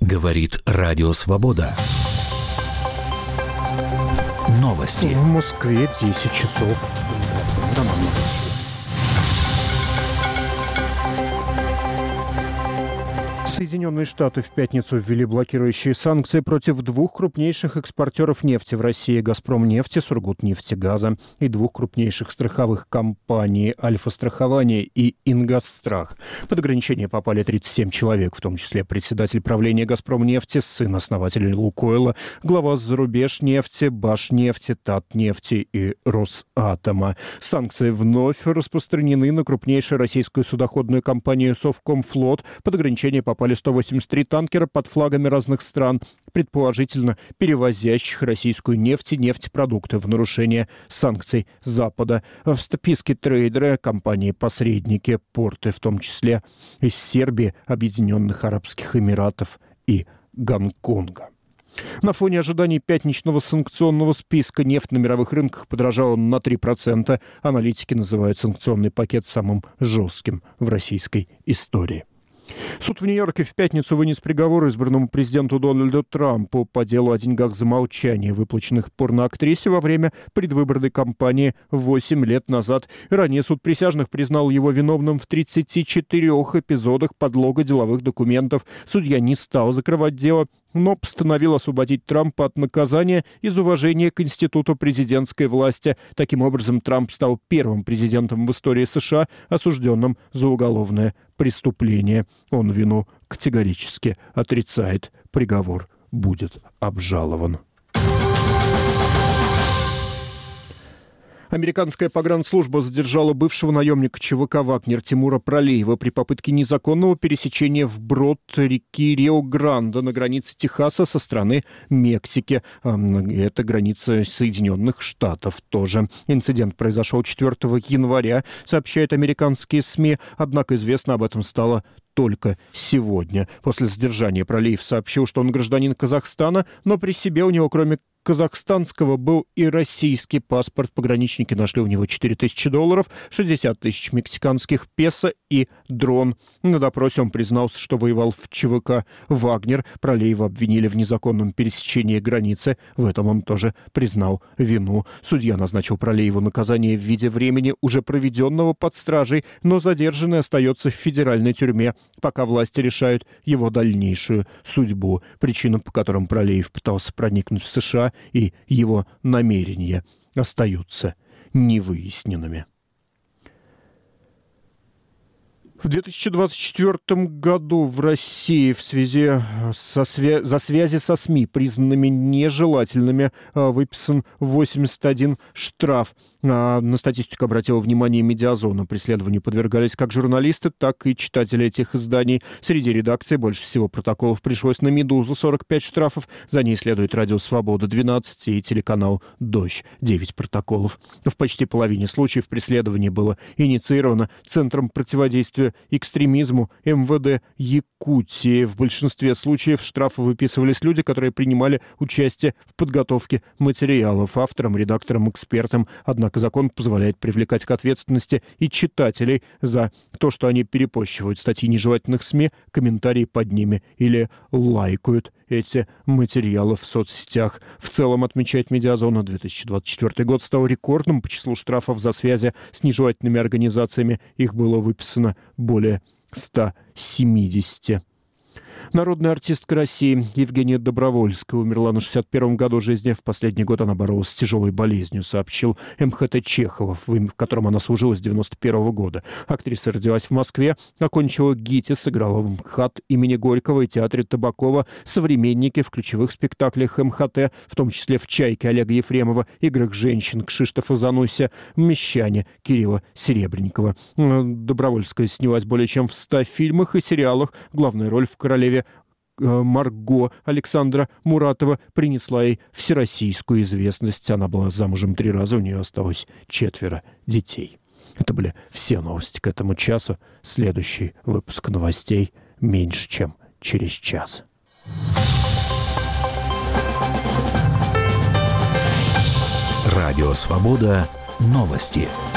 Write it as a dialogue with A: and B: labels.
A: Говорит Радио Свобода. Новости.
B: В Москве 10 часов. Соединенные Штаты в пятницу ввели блокирующие санкции против двух крупнейших экспортеров нефти в России: «Газпромнефти», «Сургутнефтегаза», и двух крупнейших страховых компаний: «Альфа-страхование» и «Ингосстрах». Под ограничение попали 37 человек, в том числе председатель правления «Газпромнефти», сын основателя «Лукойла», глава «Зарубежнефти», «Башнефти», «Татнефти» и «Росатома». Санкции вновь распространены на крупнейшую российскую судоходную компанию «Совкомфлот». Под ограничение попали 183 танкера под флагами разных стран, предположительно перевозящих российскую нефть и нефтепродукты в нарушение санкций Запада. В списке трейдеры, компании-посредники, порты, в том числе из Сербии, Объединенных Арабских Эмиратов и Гонконга. На фоне ожиданий пятничного санкционного списка нефть на мировых рынках подорожала на 3%. Аналитики называют санкционный пакет самым жестким в российской истории. Суд в Нью-Йорке в пятницу вынес приговор избранному президенту Дональду Трампу по делу о деньгах за молчание, выплаченных порноактрисе во время предвыборной кампании 8 лет назад. Ранее суд присяжных признал его виновным в 34 эпизодах подлога деловых документов. Судья не стал закрывать дело, но постановил освободить Трампа от наказания из уважения к институту президентской власти. Таким образом, Трамп стал первым президентом в истории США, осужденным за уголовное преступление. Он вину категорически отрицает. Приговор будет обжалован. Американская погранслужба задержала бывшего наемника ЧВК «Вагнер» Тимура Пралеева при попытке незаконного пересечения вброд реки Рио-Гранде на границе Техаса со стороны Мексики. Это граница Соединенных Штатов тоже. Инцидент произошел 4 января, сообщают американские СМИ, однако известно об этом стало только сегодня. После задержания Пралеев сообщил, что он гражданин Казахстана, но при себе у него, кроме казахстанского, был и российский паспорт. Пограничники нашли у него $4000, 60 тысяч мексиканских песо и дрон. На допросе он признался, что воевал в ЧВК «Вагнер». Пралеева обвинили в незаконном пересечении границы. В этом он тоже признал вину. Судья назначил Пралееву наказание в виде времени, уже проведенного под стражей, но задержанный остается в федеральной тюрьме, пока власти решают его дальнейшую судьбу. Причины, по которым Пралеев пытался проникнуть в США, и его намерения остаются невыясненными. В 2024 году в России в связи за связи со СМИ, признанными нежелательными, выписан 81 штраф. На статистику обратила внимание «Медиазона». Преследованию подвергались как журналисты, так и читатели этих изданий. Среди редакций больше всего протоколов пришлось на «Медузу» — 45 штрафов. За ней следует «Радио Свобода» — 12 и телеканал «Дождь» — 9 протоколов. В почти половине случаев преследование было инициировано Центром противодействия экстремизму МВД Якутии. В большинстве случаев штрафы выписывались люди, которые принимали участие в подготовке материалов авторам, редакторам, экспертам. Однако закон позволяет привлекать к ответственности и читателей за то, что они перепощивают статьи нежелательных СМИ, комментарии под ними или лайкают эти материалы в соцсетях. В целом, отмечает «Медиазона», 2024 год стал рекордным по числу штрафов за связи с нежелательными организациями. Их было выписано более 170. Народная артистка России Евгения Добровольская умерла на 61-м году жизни. В последний год она боролась с тяжелой болезнью, сообщил МХТ Чехова, в котором она служила с 91-го года. Актриса родилась в Москве, окончила ГИТИС, сыграла в МХАТ имени Горького и театре Табакова, «Современники» в ключевых спектаклях МХТ, в том числе в «Чайке» Олега Ефремова, «Играх женщин» Кшиштофа Зануся, «Мещане» Кирилла Серебренникова. Добровольская снялась более чем в 100 фильмах и сериалах. Главная роль в «Королеве Марго» Александра Муратова принесла ей всероссийскую известность. Она была замужем 3 раза, у нее осталось 4 детей. Это были все новости к этому часу. Следующий выпуск новостей меньше, чем через час.
A: Радио Свобода. Новости.